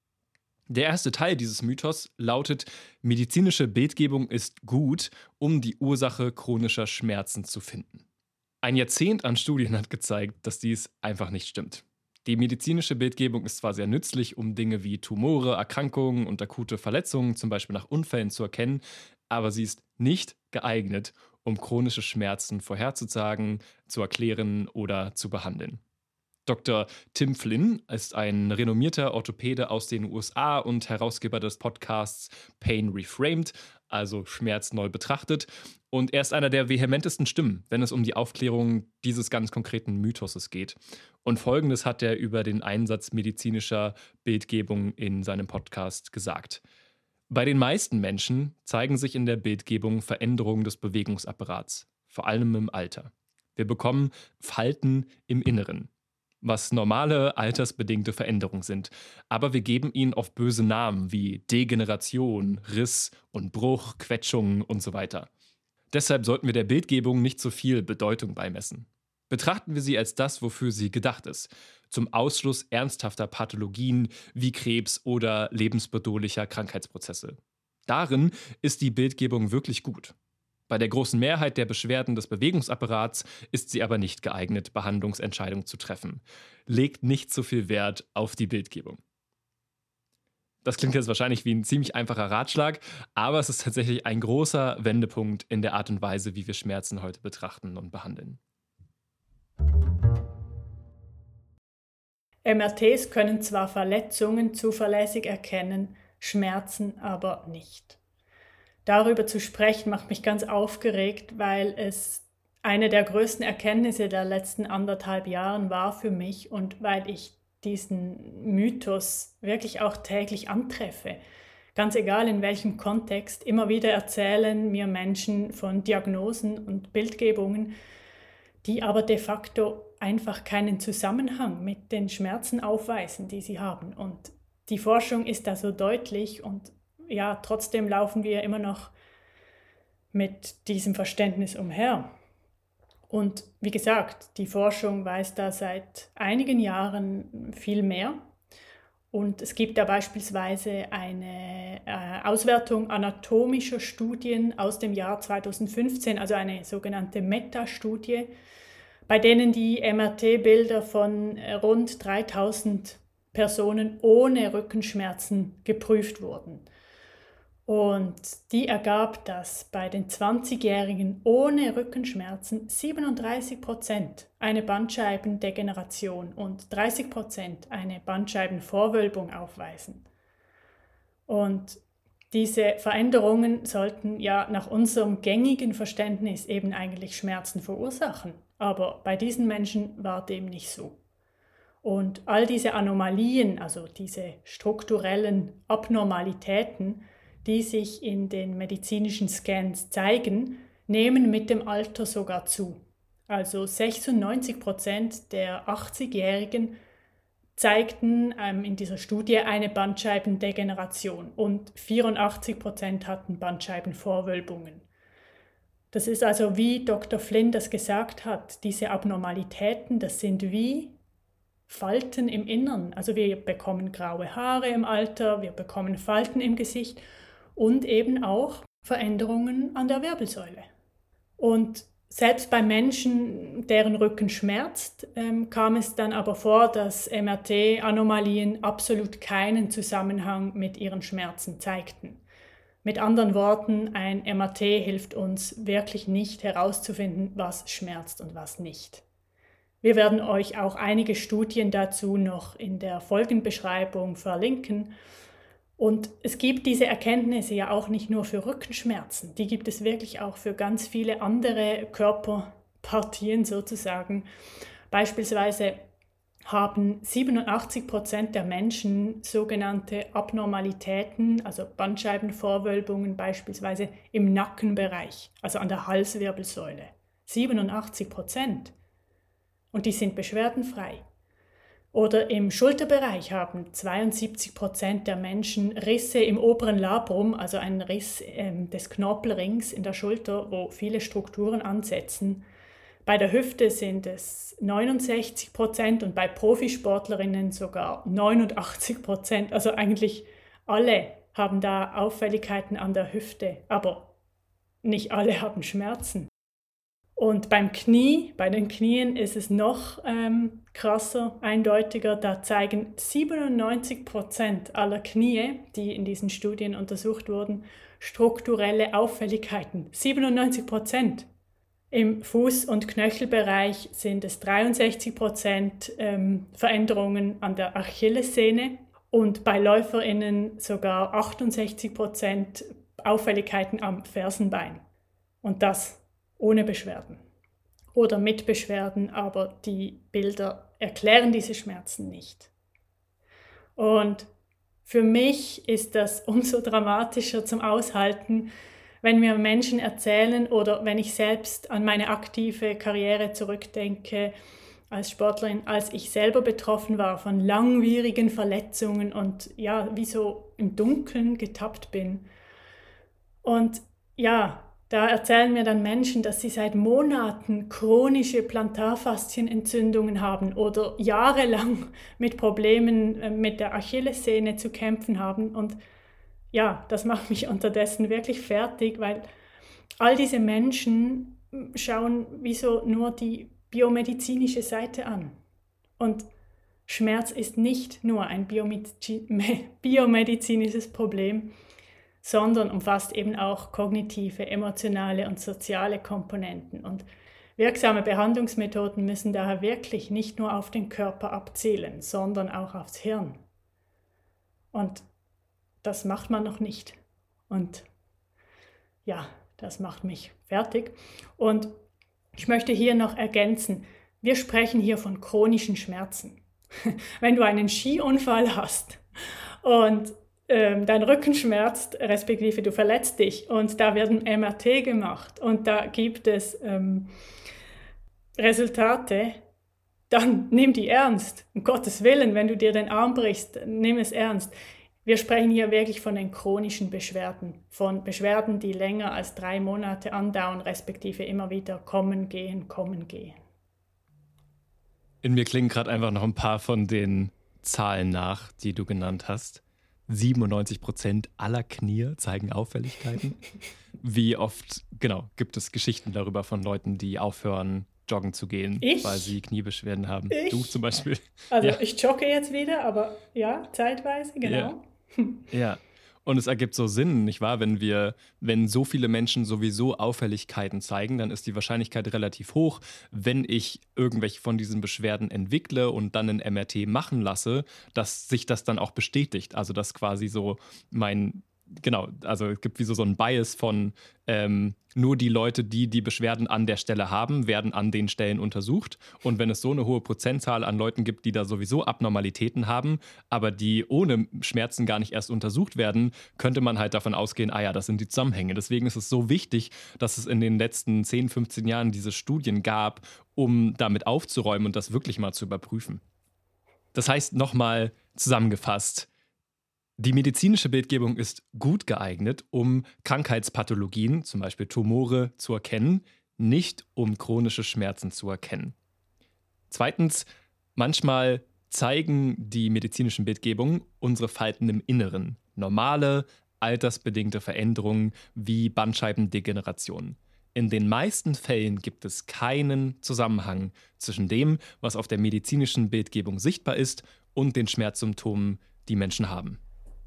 Der erste Teil dieses Mythos lautet, medizinische Bildgebung ist gut, um die Ursache chronischer Schmerzen zu finden. Ein Jahrzehnt an Studien hat gezeigt, dass dies einfach nicht stimmt. Die medizinische Bildgebung ist zwar sehr nützlich, um Dinge wie Tumore, Erkrankungen und akute Verletzungen, zum Beispiel nach Unfällen, zu erkennen, aber sie ist nicht geeignet, um chronische Schmerzen vorherzusagen, zu erklären oder zu behandeln. Doktor Tim Flynn ist ein renommierter Orthopäde aus den U S A und Herausgeber des Podcasts Pain Reframed, also Schmerz neu betrachtet. Und er ist einer der vehementesten Stimmen, wenn es um die Aufklärung dieses ganz konkreten Mythoses geht. Und Folgendes hat er über den Einsatz medizinischer Bildgebung in seinem Podcast gesagt. Bei den meisten Menschen zeigen sich in der Bildgebung Veränderungen des Bewegungsapparats, vor allem im Alter. Wir bekommen Falten im Inneren, was normale altersbedingte Veränderungen sind. Aber wir geben ihnen oft böse Namen wie Degeneration, Riss und Bruch, Quetschungen und so weiter. Deshalb sollten wir der Bildgebung nicht so viel Bedeutung beimessen. Betrachten wir sie als das, wofür sie gedacht ist, zum Ausschluss ernsthafter Pathologien wie Krebs oder lebensbedrohlicher Krankheitsprozesse. Darin ist die Bildgebung wirklich gut. Bei der großen Mehrheit der Beschwerden des Bewegungsapparats ist sie aber nicht geeignet, Behandlungsentscheidungen zu treffen. Legt nicht so viel Wert auf die Bildgebung. Das klingt jetzt wahrscheinlich wie ein ziemlich einfacher Ratschlag, aber es ist tatsächlich ein großer Wendepunkt in der Art und Weise, wie wir Schmerzen heute betrachten und behandeln. M R Ts können zwar Verletzungen zuverlässig erkennen, Schmerzen aber nicht. Darüber zu sprechen macht mich ganz aufgeregt, weil es eine der größten Erkenntnisse der letzten anderthalb Jahren war für mich und weil ich diesen Mythos wirklich auch täglich antreffe. Ganz egal in welchem Kontext, immer wieder erzählen mir Menschen von Diagnosen und Bildgebungen, die aber de facto einfach keinen Zusammenhang mit den Schmerzen aufweisen, die sie haben. Und die Forschung ist da so deutlich und ja, trotzdem laufen wir immer noch mit diesem Verständnis umher. Und wie gesagt, die Forschung weiß da seit einigen Jahren viel mehr. Und es gibt da beispielsweise eine äh, Auswertung anatomischer Studien aus dem Jahr zweitausendfünfzehn, also eine sogenannte Metastudie, bei denen die M R T-Bilder von rund dreitausend Personen ohne Rückenschmerzen geprüft wurden. Und die ergab, dass bei den zwanzigjährigen ohne Rückenschmerzen siebenunddreißig Prozent eine Bandscheibendegeneration und dreißig Prozent eine Bandscheibenvorwölbung aufweisen. Und diese Veränderungen sollten ja nach unserem gängigen Verständnis eben eigentlich Schmerzen verursachen. Aber bei diesen Menschen war dem nicht so. Und all diese Anomalien, also diese strukturellen Abnormalitäten, die sich in den medizinischen Scans zeigen, nehmen mit dem Alter sogar zu. Also sechsundneunzig Prozent der achtzigjährigen zeigten ähm, in dieser Studie eine Bandscheibendegeneration und vierundachtzig Prozent hatten Bandscheibenvorwölbungen. Das ist also, wie Doktor Flynn das gesagt hat, diese Abnormalitäten, das sind wie Falten im Innern. Also wir bekommen graue Haare im Alter, wir bekommen Falten im Gesicht und eben auch Veränderungen an der Wirbelsäule. Und selbst bei Menschen, deren Rücken schmerzt, ähm, kam es dann aber vor, dass M R T-Anomalien absolut keinen Zusammenhang mit ihren Schmerzen zeigten. Mit anderen Worten, ein M R T hilft uns wirklich nicht herauszufinden, was schmerzt und was nicht. Wir werden euch auch einige Studien dazu noch in der Folgenbeschreibung verlinken. Und es gibt diese Erkenntnisse ja auch nicht nur für Rückenschmerzen, die gibt es wirklich auch für ganz viele andere Körperpartien sozusagen. Beispielsweise haben siebenundachtzig Prozent der Menschen sogenannte Abnormalitäten, also Bandscheibenvorwölbungen beispielsweise im Nackenbereich, also an der Halswirbelsäule. siebenundachtzig Prozent. Und die sind beschwerdenfrei. Oder im Schulterbereich haben zweiundsiebzig Prozent der Menschen Risse im oberen Labrum, also einen Riss ähm, des Knorpelrings in der Schulter, wo viele Strukturen ansetzen. Bei der Hüfte sind es neunundsechzig Prozent und bei Profisportlerinnen sogar neunundachtzig Prozent. Also eigentlich alle haben da Auffälligkeiten an der Hüfte, aber nicht alle haben Schmerzen. Und beim Knie, bei den Knien ist es noch ähm, krasser, eindeutiger. Da zeigen siebenundneunzig Prozent aller Knie, die in diesen Studien untersucht wurden, strukturelle Auffälligkeiten. siebenundneunzig Prozent. Im Fuß- und Knöchelbereich sind es dreiundsechzig Prozent ähm, Veränderungen an der Achillessehne und bei LäuferInnen sogar achtundsechzig Prozent Auffälligkeiten am Fersenbein. Und das ohne Beschwerden oder mit Beschwerden, aber die Bilder erklären diese Schmerzen nicht. Und für mich ist das umso dramatischer zum Aushalten, wenn mir Menschen erzählen oder wenn ich selbst an meine aktive Karriere zurückdenke als Sportlerin, als ich selber betroffen war von langwierigen Verletzungen und ja, wie so im Dunkeln getappt bin. Und ja, da erzählen mir dann Menschen, dass sie seit Monaten chronische Plantarfaszienentzündungen haben oder jahrelang mit Problemen mit der Achillessehne zu kämpfen haben. Und ja, das macht mich unterdessen wirklich fertig, weil all diese Menschen schauen wie so nur die biomedizinische Seite an. Und Schmerz ist nicht nur ein biomedizinisches Problem, sondern umfasst eben auch kognitive, emotionale und soziale Komponenten. Und wirksame Behandlungsmethoden müssen daher wirklich nicht nur auf den Körper abzielen, sondern auch aufs Hirn. Und das macht man noch nicht. Und ja, das macht mich fertig. Und ich möchte hier noch ergänzen, wir sprechen hier von chronischen Schmerzen. Wenn du einen Skiunfall hast und dein Rücken schmerzt, respektive du verletzt dich und da wird ein M R T gemacht und da gibt es ähm, Resultate, dann nimm die ernst. Um Gottes Willen, wenn du dir den Arm brichst, nimm es ernst. Wir sprechen hier wirklich von den chronischen Beschwerden, von Beschwerden, die länger als drei Monate andauern, respektive immer wieder kommen, gehen, kommen, gehen. In mir klingen gerade einfach noch ein paar von den Zahlen nach, die du genannt hast. siebenundneunzig Prozent aller Knie zeigen Auffälligkeiten. Wie oft, genau, gibt es Geschichten darüber von Leuten, die aufhören, joggen zu gehen, ich? weil sie Kniebeschwerden haben? Ich? Du zum Beispiel. Also ja. ich jogge jetzt wieder, aber ja, zeitweise, genau. Ja. ja. Und es ergibt so Sinn, nicht wahr? Wenn wir, wenn so viele Menschen sowieso Auffälligkeiten zeigen, dann ist die Wahrscheinlichkeit relativ hoch, wenn ich irgendwelche von diesen Beschwerden entwickle und dann ein M R T machen lasse, dass sich das dann auch bestätigt. Also dass quasi so mein, genau, also es gibt wie so, so einen Bias von ähm, nur die Leute, die die Beschwerden an der Stelle haben, werden an den Stellen untersucht. Und wenn es so eine hohe Prozentzahl an Leuten gibt, die da sowieso Abnormalitäten haben, aber die ohne Schmerzen gar nicht erst untersucht werden, könnte man halt davon ausgehen, ah ja, das sind die Zusammenhänge. Deswegen ist es so wichtig, dass es in den letzten zehn, fünfzehn Jahren diese Studien gab, um damit aufzuräumen und das wirklich mal zu überprüfen. Das heißt, nochmal zusammengefasst, die medizinische Bildgebung ist gut geeignet, um Krankheitspathologien, zum Beispiel Tumore, zu erkennen, nicht um chronische Schmerzen zu erkennen. Zweitens, manchmal zeigen die medizinischen Bildgebungen unsere Falten im Inneren, normale, altersbedingte Veränderungen wie Bandscheibendegeneration. In den meisten Fällen gibt es keinen Zusammenhang zwischen dem, was auf der medizinischen Bildgebung sichtbar ist, und den Schmerzsymptomen, die Menschen haben.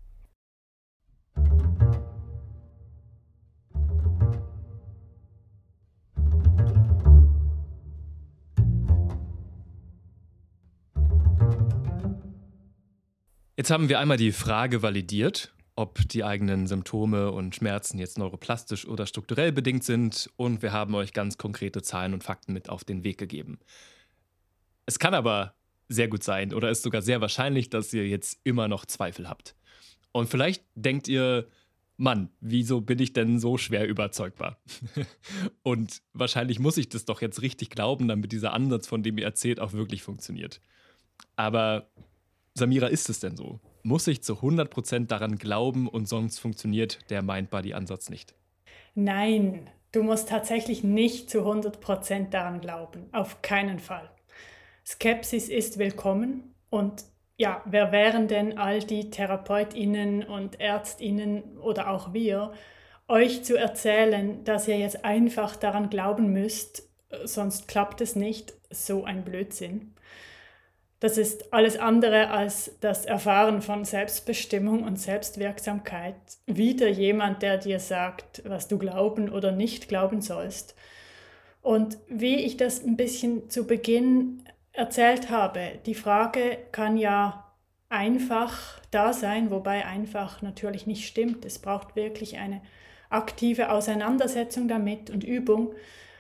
Jetzt haben wir einmal die Frage validiert, ob die eigenen Symptome und Schmerzen jetzt neuroplastisch oder strukturell bedingt sind, und wir haben euch ganz konkrete Zahlen und Fakten mit auf den Weg gegeben. Es kann aber sehr gut sein oder ist sogar sehr wahrscheinlich, dass ihr jetzt immer noch Zweifel habt. Und vielleicht denkt ihr, Mann, wieso bin ich denn so schwer überzeugbar? Und wahrscheinlich muss ich das doch jetzt richtig glauben, damit dieser Ansatz, von dem ihr erzählt, auch wirklich funktioniert. Aber Samira, ist es denn so? Muss ich zu hundert Prozent daran glauben und sonst funktioniert der Mind-Body-Ansatz nicht? Nein, du musst tatsächlich nicht zu hundert Prozent daran glauben. Auf keinen Fall. Skepsis ist willkommen und ja, wer wären denn all die TherapeutInnen und ÄrztInnen oder auch wir, euch zu erzählen, dass ihr jetzt einfach daran glauben müsst, sonst klappt es nicht, so ein Blödsinn. Das ist alles andere als das Erfahren von Selbstbestimmung und Selbstwirksamkeit. Wieder jemand, der dir sagt, was du glauben oder nicht glauben sollst. Und wie ich das ein bisschen zu Beginn erzählt habe, die Frage kann ja einfach da sein, wobei einfach natürlich nicht stimmt. Es braucht wirklich eine aktive Auseinandersetzung damit und Übung.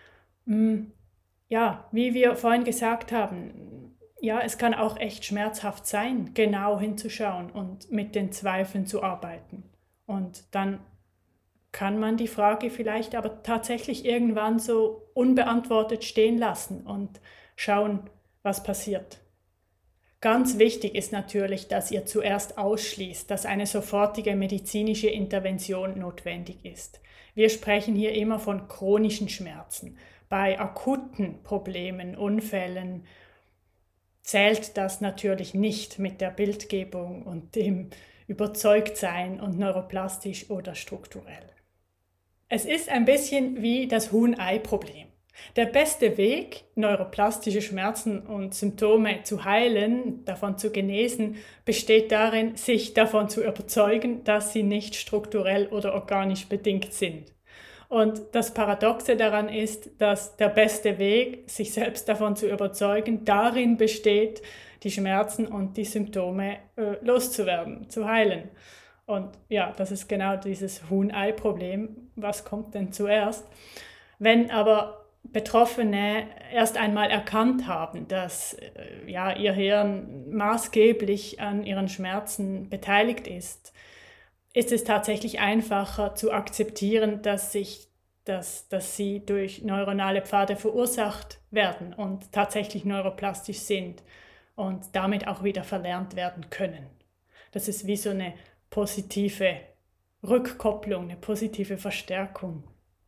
Ja, wie wir vorhin gesagt haben, ja, es kann auch echt schmerzhaft sein, genau hinzuschauen und mit den Zweifeln zu arbeiten. Und dann kann man die Frage vielleicht aber tatsächlich irgendwann so unbeantwortet stehen lassen und schauen, was passiert. Ganz wichtig ist natürlich, dass ihr zuerst ausschließt, dass eine sofortige medizinische Intervention notwendig ist. Wir sprechen hier immer von chronischen Schmerzen. Bei akuten Problemen, Unfällen zählt das natürlich nicht mit der Bildgebung und dem Überzeugtsein und neuroplastisch oder strukturell. Es ist ein bisschen wie das Huhn-Ei-Problem. Der beste Weg, neuroplastische Schmerzen und Symptome zu heilen, davon zu genesen, besteht darin, sich davon zu überzeugen, dass sie nicht strukturell oder organisch bedingt sind. Und das Paradoxe daran ist, dass der beste Weg, sich selbst davon zu überzeugen, darin besteht, die Schmerzen und die Symptome äh, loszuwerden, zu heilen. Und ja, das ist genau dieses Huhn-Ei-Problem. Was kommt denn zuerst? Wenn aber Betroffene erst einmal erkannt haben, dass äh, ja, ihr Hirn maßgeblich an ihren Schmerzen beteiligt ist, ist es tatsächlich einfacher zu akzeptieren, dass, sich, dass, dass sie durch neuronale Pfade verursacht werden und tatsächlich neuroplastisch sind und damit auch wieder verlernt werden können. Das ist wie so eine positive Rückkopplung, eine positive Verstärkung.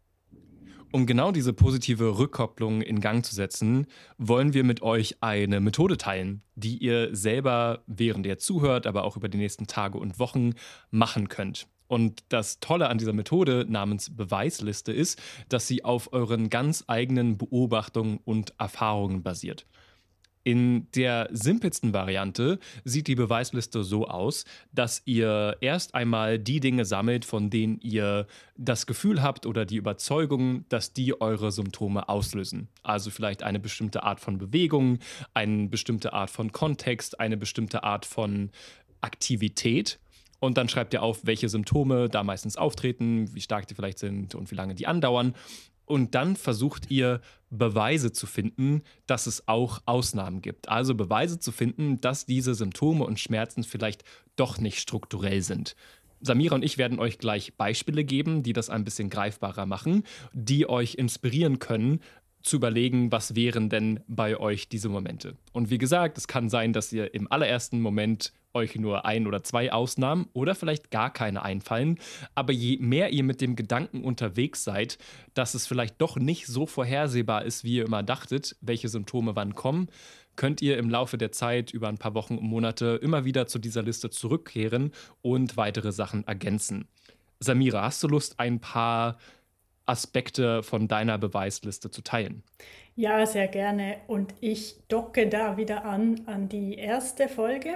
Um genau diese positive Rückkopplung in Gang zu setzen, wollen wir mit euch eine Methode teilen, die ihr selber, während ihr zuhört, aber auch über die nächsten Tage und Wochen machen könnt. Und das Tolle an dieser Methode namens Beweisliste ist, dass sie auf euren ganz eigenen Beobachtungen und Erfahrungen basiert. In der simpelsten Variante sieht die Beweisliste so aus, dass ihr erst einmal die Dinge sammelt, von denen ihr das Gefühl habt oder die Überzeugung, dass die eure Symptome auslösen. Also vielleicht eine bestimmte Art von Bewegung, eine bestimmte Art von Kontext, eine bestimmte Art von Aktivität. Und dann schreibt ihr auf, welche Symptome da meistens auftreten, wie stark die vielleicht sind und wie lange die andauern. Und dann versucht ihr Beweise zu finden, dass es auch Ausnahmen gibt. Also Beweise zu finden, dass diese Symptome und Schmerzen vielleicht doch nicht strukturell sind. Samira und ich werden euch gleich Beispiele geben, die das ein bisschen greifbarer machen, die euch inspirieren können, zu überlegen, was wären denn bei euch diese Momente. Und wie gesagt, es kann sein, dass ihr im allerersten Moment euch nur ein oder zwei Ausnahmen oder vielleicht gar keine einfallen. Aber je mehr ihr mit dem Gedanken unterwegs seid, dass es vielleicht doch nicht so vorhersehbar ist, wie ihr immer dachtet, welche Symptome wann kommen, könnt ihr im Laufe der Zeit über ein paar Wochen und Monate immer wieder zu dieser Liste zurückkehren und weitere Sachen ergänzen. Samira, hast du Lust, ein paar Aspekte von deiner Beweisliste zu teilen? Ja, sehr gerne. Und ich docke da wieder an an die erste Folge,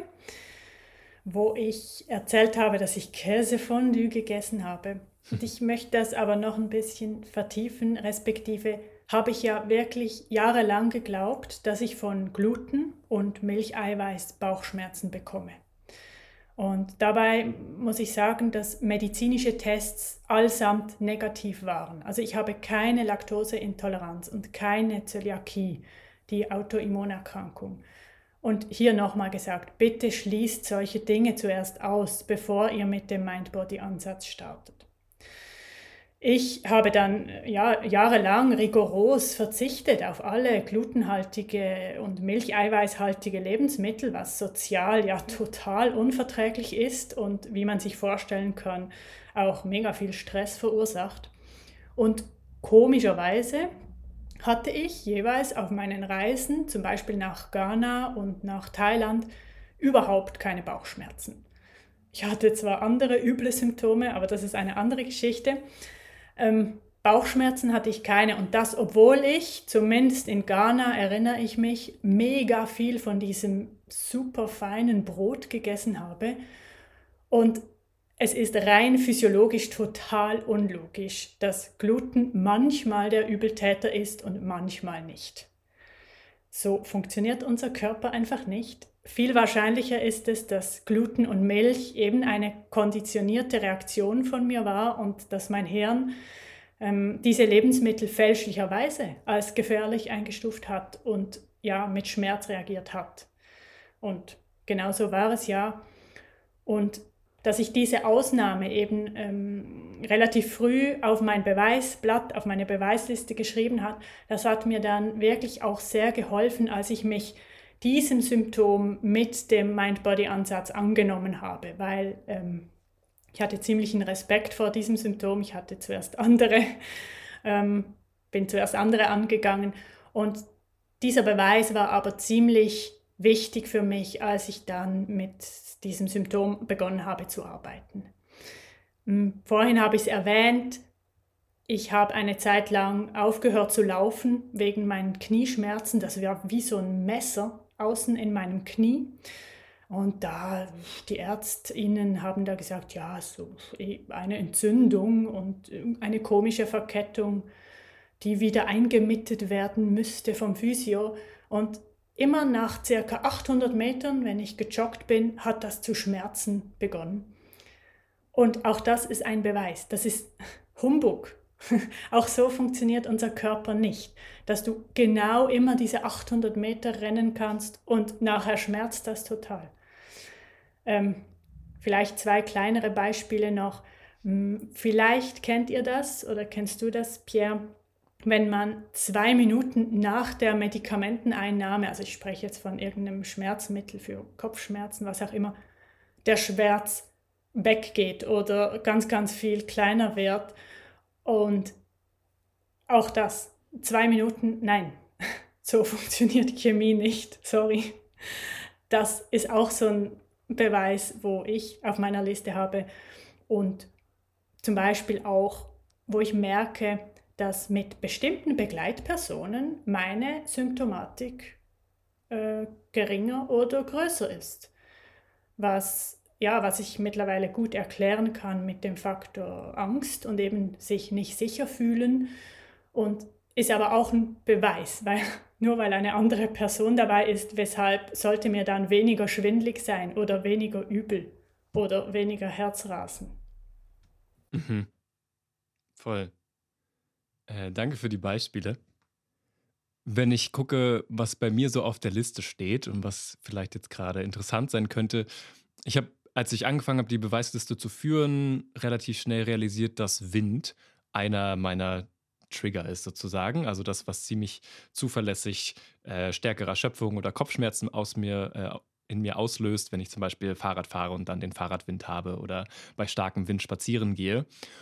wo ich erzählt habe, dass ich Käsefondue gegessen habe. Und ich möchte das aber noch ein bisschen vertiefen, respektive habe ich ja wirklich jahrelang geglaubt, dass ich von Gluten und Milcheiweiß Bauchschmerzen bekomme. Und dabei muss ich sagen, dass medizinische Tests allesamt negativ waren. Also ich habe keine Laktoseintoleranz und keine Zöliakie, die Autoimmunerkrankung. Und hier nochmal gesagt, bitte schließt solche Dinge zuerst aus, bevor ihr mit dem Mind-Body-Ansatz startet. Ich habe dann ja, jahrelang rigoros verzichtet auf alle glutenhaltige und milcheiweißhaltige Lebensmittel, was sozial ja total unverträglich ist und wie man sich vorstellen kann, auch mega viel Stress verursacht. Und komischerweise hatte ich jeweils auf meinen Reisen, zum Beispiel nach Ghana und nach Thailand, überhaupt keine Bauchschmerzen. Ich hatte zwar andere üble Symptome, aber das ist eine andere Geschichte. Ähm, Bauchschmerzen hatte ich keine und das, obwohl ich, zumindest in Ghana erinnere ich mich, mega viel von diesem super feinen Brot gegessen habe. Und es ist rein physiologisch total unlogisch, dass Gluten manchmal der Übeltäter ist und manchmal nicht. So funktioniert unser Körper einfach nicht. Viel wahrscheinlicher ist es, dass Gluten und Milch eben eine konditionierte Reaktion von mir war und dass mein Hirn ähm, diese Lebensmittel fälschlicherweise als gefährlich eingestuft hat und ja mit Schmerz reagiert hat. Und genauso war es ja. Und dass ich diese Ausnahme eben ähm, relativ früh auf mein Beweisblatt, auf meine Beweisliste geschrieben habe, das hat mir dann wirklich auch sehr geholfen, als ich mich diesem Symptom mit dem Mind-Body-Ansatz angenommen habe, weil ähm, ich hatte ziemlichen Respekt vor diesem Symptom. Ich hatte zuerst andere, ähm, bin zuerst andere angegangen und dieser Beweis war aber ziemlich wichtig für mich, als ich dann mit diesem Symptom begonnen habe zu arbeiten. Vorhin habe ich es erwähnt, ich habe eine Zeit lang aufgehört zu laufen wegen meinen Knieschmerzen. Das war wie so ein Messer außen in meinem Knie. Und da, die ÄrztInnen haben da gesagt, ja, so eine Entzündung und eine komische Verkettung, die wieder eingemittet werden müsste vom Physio. Und immer nach circa achthundert Metern, wenn ich gejoggt bin, hat das zu schmerzen begonnen. Und auch das ist ein Beweis. Das ist Humbug. Auch so funktioniert unser Körper nicht, dass du genau immer diese achthundert Meter rennen kannst und nachher schmerzt das total. Ähm, vielleicht zwei kleinere Beispiele noch. Vielleicht kennt ihr das oder kennst du das, Pierre, wenn man zwei Minuten nach der Medikamenteneinnahme, also ich spreche jetzt von irgendeinem Schmerzmittel für Kopfschmerzen, was auch immer, der Schmerz weggeht oder ganz, ganz viel kleiner wird. Und auch das, zwei Minuten, nein, so funktioniert Chemie nicht, sorry. Das ist auch so ein Beweis, wo ich auf meiner Liste habe und zum Beispiel auch, wo ich merke, dass mit bestimmten Begleitpersonen meine Symptomatik äh, geringer oder größer ist. Was, ja, was ich mittlerweile gut erklären kann mit dem Faktor Angst und eben sich nicht sicher fühlen. Und ist aber auch ein Beweis, weil nur weil eine andere Person dabei ist, weshalb sollte mir dann weniger schwindlig sein oder weniger übel oder weniger Herzrasen. Mhm. Voll. Äh, danke für die Beispiele. Wenn ich gucke, was bei mir so auf der Liste steht und was vielleicht jetzt gerade interessant sein könnte, ich habe, als ich angefangen habe, die Beweisliste zu führen, relativ schnell realisiert, dass Wind einer meiner Trigger ist sozusagen. Also das, was ziemlich zuverlässig äh, stärkere Erschöpfung oder Kopfschmerzen aus mir, äh, in mir auslöst, wenn ich zum Beispiel Fahrrad fahre und dann den Fahrradwind habe oder bei starkem Wind spazieren gehe.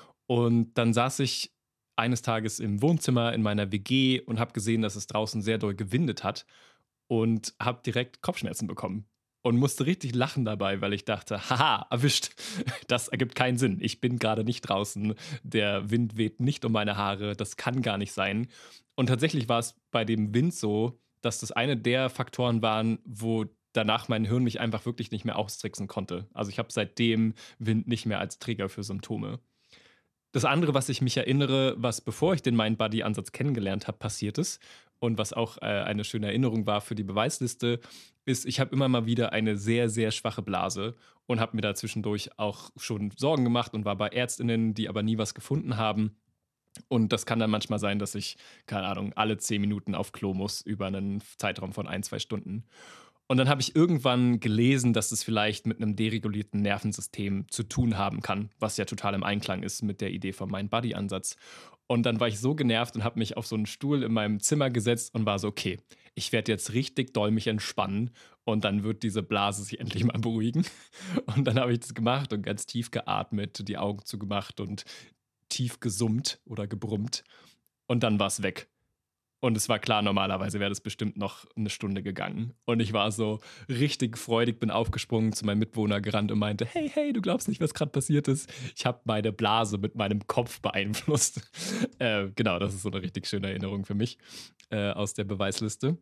Und dann saß ich eines Tages im Wohnzimmer in meiner W G und habe gesehen, dass es draußen sehr doll gewindet hat und habe direkt Kopfschmerzen bekommen und musste richtig lachen dabei, weil ich dachte, haha, erwischt. Das ergibt keinen Sinn. Ich bin gerade nicht draußen. Der Wind weht nicht um meine Haare. Das kann gar nicht sein. Und tatsächlich war es bei dem Wind so, dass das eine der Faktoren waren, wo danach mein Hirn mich einfach wirklich nicht mehr austricksen konnte. Also ich habe seitdem Wind nicht mehr als Trigger für Symptome. Das andere, was ich mich erinnere, was bevor ich den Mind-Body-Ansatz kennengelernt habe, passiert ist und was auch äh, eine schöne Erinnerung war für die Beweisliste, ist, ich habe immer mal wieder eine sehr, sehr schwache Blase und habe mir da zwischendurch auch schon Sorgen gemacht und war bei Ärztinnen, die aber nie was gefunden haben. Und das kann dann manchmal sein, dass ich, keine Ahnung, alle zehn Minuten auf Klo muss über einen Zeitraum von ein, zwei Stunden. Und dann habe ich irgendwann gelesen, dass es vielleicht mit einem deregulierten Nervensystem zu tun haben kann, was ja total im Einklang ist mit der Idee vom Mind-Body-Ansatz. Und dann war ich so genervt und habe mich auf so einen Stuhl in meinem Zimmer gesetzt und war so, okay, ich werde jetzt richtig doll mich entspannen und dann wird diese Blase sich endlich mal beruhigen. Und dann habe ich das gemacht und ganz tief geatmet, die Augen zugemacht und tief gesummt oder gebrummt. Und dann war es weg. Und es war klar, normalerweise wäre das bestimmt noch eine Stunde gegangen. Und ich war so richtig freudig, bin aufgesprungen, zu meinem Mitbewohner gerannt und meinte, hey, hey, du glaubst nicht, was gerade passiert ist. Ich habe meine Blase mit meinem Kopf beeinflusst. äh, genau, das ist so eine richtig schöne Erinnerung für mich äh, aus der Beweisliste.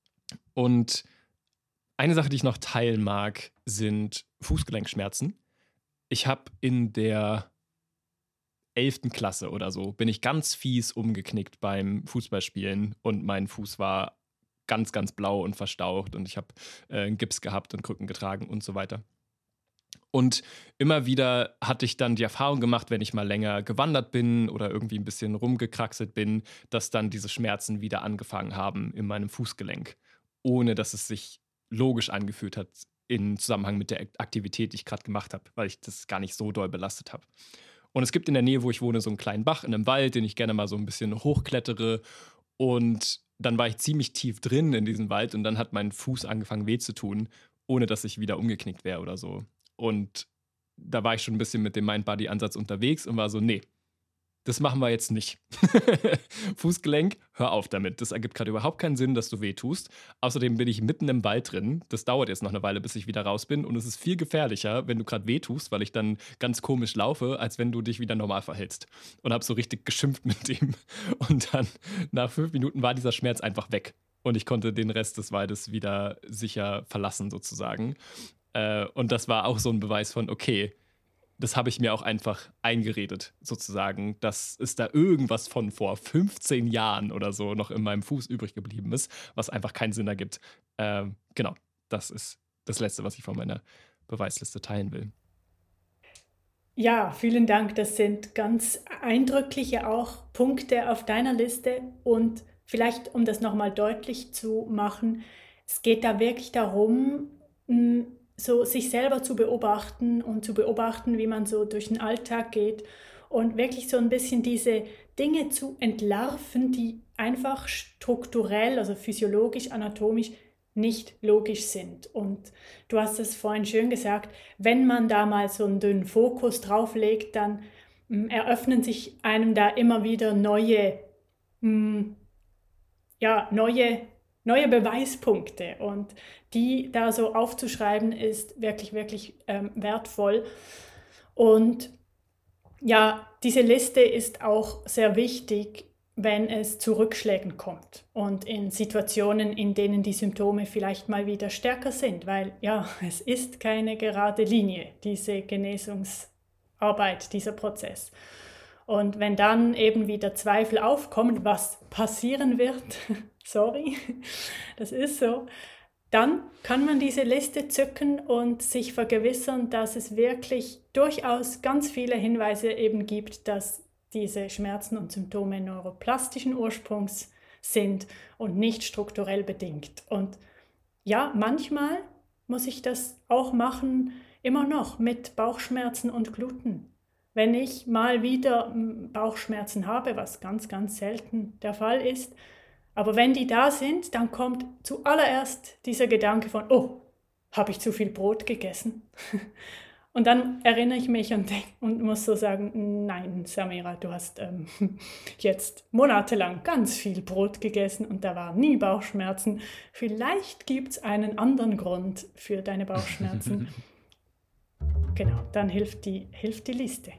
Und eine Sache, die ich noch teilen mag, sind Fußgelenkschmerzen. Ich habe in der elften Klasse oder so, bin ich ganz fies umgeknickt beim Fußballspielen und mein Fuß war ganz, ganz blau und verstaucht und ich habe äh, einen Gips gehabt und Krücken getragen und so weiter. Und immer wieder hatte ich dann die Erfahrung gemacht, wenn ich mal länger gewandert bin oder irgendwie ein bisschen rumgekraxelt bin, dass dann diese Schmerzen wieder angefangen haben in meinem Fußgelenk, ohne dass es sich logisch angefühlt hat in Zusammenhang mit der Aktivität, die ich gerade gemacht habe, weil ich das gar nicht so doll belastet habe. Und es gibt in der Nähe, wo ich wohne, so einen kleinen Bach in einem Wald, den ich gerne mal so ein bisschen hochklettere. Und dann war ich ziemlich tief drin in diesem Wald und dann hat mein Fuß angefangen weh zu tun, ohne dass ich wieder umgeknickt wäre oder so. Und da war ich schon ein bisschen mit dem Mind-Body-Ansatz unterwegs und war so, nee, das machen wir jetzt nicht. Fußgelenk, hör auf damit. Das ergibt gerade überhaupt keinen Sinn, dass du weh tust. Außerdem bin ich mitten im Wald drin. Das dauert jetzt noch eine Weile, bis ich wieder raus bin. Und es ist viel gefährlicher, wenn du gerade weh tust, weil ich dann ganz komisch laufe, als wenn du dich wieder normal verhältst. Und habe so richtig geschimpft mit dem. Und dann nach fünf Minuten war dieser Schmerz einfach weg. Und ich konnte den Rest des Waldes wieder sicher verlassen, sozusagen. Äh, und das war auch so ein Beweis von, okay, das habe ich mir auch einfach eingeredet, sozusagen, dass es da irgendwas von vor fünfzehn Jahren oder so noch in meinem Fuß übrig geblieben ist, was einfach keinen Sinn ergibt. Ähm, genau, das ist das Letzte, was ich von meiner Beweisliste teilen will. Ja, vielen Dank. Das sind ganz eindrückliche auch Punkte auf deiner Liste. Und vielleicht, um das nochmal deutlich zu machen, es geht da wirklich darum, mh, so sich selber zu beobachten und zu beobachten, wie man so durch den Alltag geht und wirklich so ein bisschen diese Dinge zu entlarven, die einfach strukturell, also physiologisch, anatomisch nicht logisch sind. Und du hast es vorhin schön gesagt, wenn man da mal so einen dünnen Fokus drauf legt, dann mm, eröffnen sich einem da immer wieder neue, mm, ja, neue, neue Beweispunkte. Und die da so aufzuschreiben, ist wirklich, wirklich ähm, wertvoll. Und ja, diese Liste ist auch sehr wichtig, wenn es zu Rückschlägen kommt und in Situationen, in denen die Symptome vielleicht mal wieder stärker sind, weil ja, es ist keine gerade Linie, diese Genesungsarbeit, dieser Prozess. Und wenn dann eben wieder Zweifel aufkommen, was passieren wird, sorry, das ist so, dann kann man diese Liste zücken und sich vergewissern, dass es wirklich durchaus ganz viele Hinweise eben gibt, dass diese Schmerzen und Symptome neuroplastischen Ursprungs sind und nicht strukturell bedingt. Und ja, manchmal muss ich das auch machen, immer noch mit Bauchschmerzen und Gluten. Wenn ich mal wieder Bauchschmerzen habe, was ganz, ganz selten der Fall ist, aber wenn die da sind, dann kommt zuallererst dieser Gedanke von, oh, habe ich zu viel Brot gegessen? Und dann erinnere ich mich und, denk, und muss so sagen, nein, Samira, du hast ähm, jetzt monatelang ganz viel Brot gegessen und da waren nie Bauchschmerzen. Vielleicht gibt es einen anderen Grund für deine Bauchschmerzen. Genau, dann hilft die, hilft die Liste.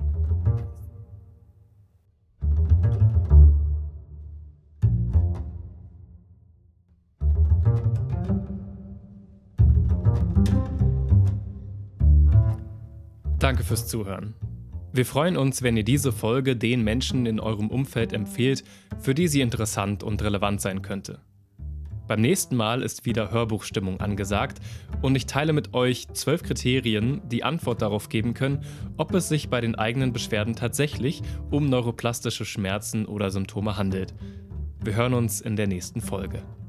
Danke fürs Zuhören. Wir freuen uns, wenn ihr diese Folge den Menschen in eurem Umfeld empfehlt, für die sie interessant und relevant sein könnte. Beim nächsten Mal ist wieder Hörbuchstimmung angesagt und ich teile mit euch zwölf Kriterien, die Antwort darauf geben können, ob es sich bei den eigenen Beschwerden tatsächlich um neuroplastische Schmerzen oder Symptome handelt. Wir hören uns in der nächsten Folge.